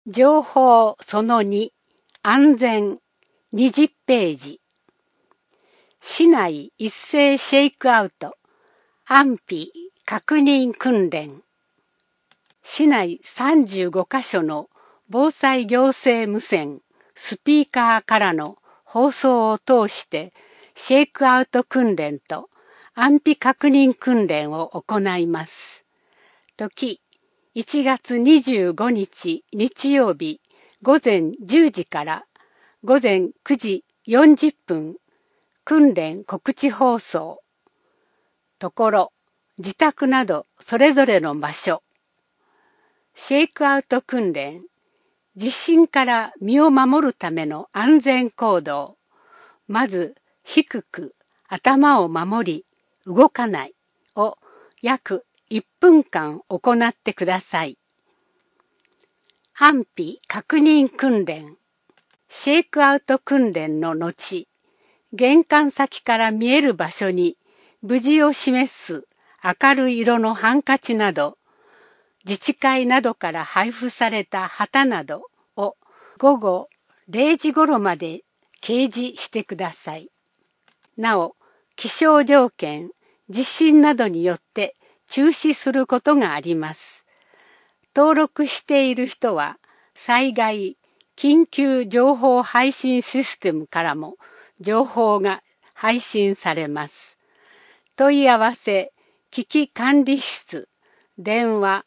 情報その2、安全20ページ。市内一斉シェイクアウト、安否確認訓練。市内35カ所の防災行政無線、スピーカーからの放送を通してシェイクアウト訓練と安否確認訓練を行います。時1月25日日曜日午前10時から午前9時40分訓練告知放送。ところ、自宅などそれぞれの場所。シェイクアウト訓練。地震から身を守るための安全行動。まず、低く頭を守り、動かないを約1分間行ってください。安否確認訓練。シェイクアウト訓練の後、玄関先から見える場所に無事を示す明るい色のハンカチなど、自治会などから配布された旗などを午後0時頃まで掲示してください。なお、気象条件、地震などによって中止することがあります。登録している人は災害緊急情報配信システムからも情報が配信されます。問い合わせ危機管理室電話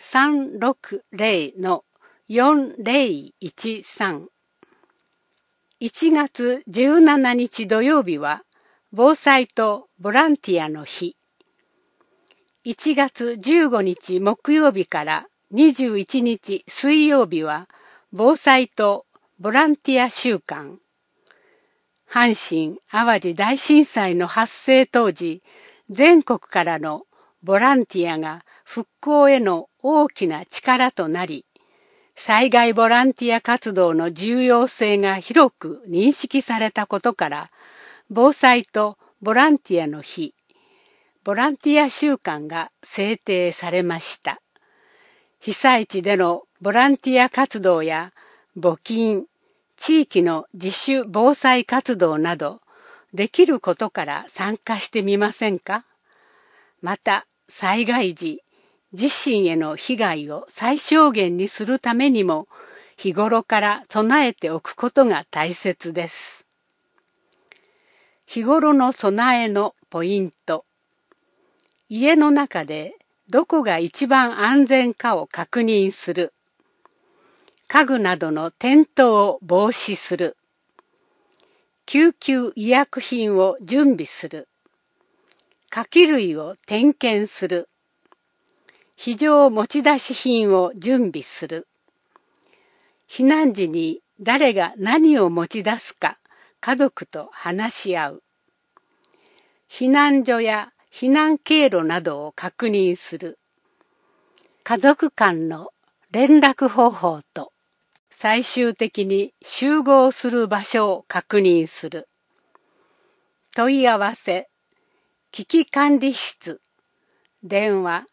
360-4013 1月17日土曜日は防災とボランティアの日。1月15日木曜日から21日水曜日は防災とボランティア週間。阪神・淡路大震災の発生当時、全国からのボランティアが復興への大きな力となり、災害ボランティア活動の重要性が広く認識されたことから、防災とボランティアの日、ボランティア週間が制定されました。被災地でのボランティア活動や募金、地域の自主防災活動など、できることから参加してみませんか？また、災害時、自身への被害を最小限にするためにも、日頃から備えておくことが大切です。日頃の備えのポイント。家の中でどこが一番安全かを確認する。家具などの転倒を防止する。救急医薬品を準備する。火器類を点検する。非常持ち出し品を準備する。避難時に誰が何を持ち出すか家族と話し合う。避難所や避難経路などを確認する。家族間の連絡方法と最終的に集合する場所を確認する。問い合わせ危機管理室電話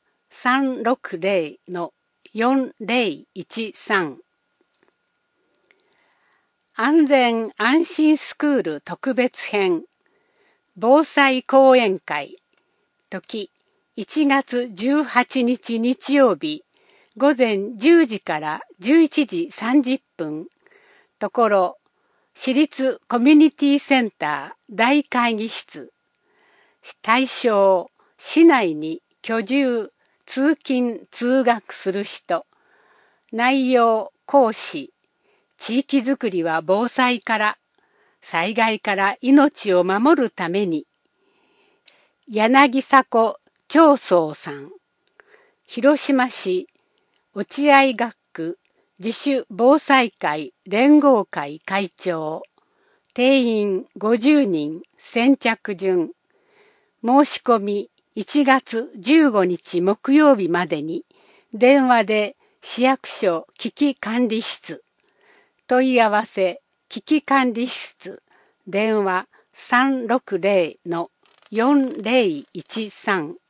360-4013 安全安心スクール特別編防災講演会時1月18日日曜日午前10時から11時30分ところ市立コミュニティセンター大会議室対象市内に居住通勤通学する人内容講師地域づくりは防災から災害から命を守るために柳迫長宗さん広島市落合学区自主防災会連合会会長定員50人先着順申し込み1月15日木曜日までに電話で市役所危機管理室問い合わせ危機管理室電話 360-4013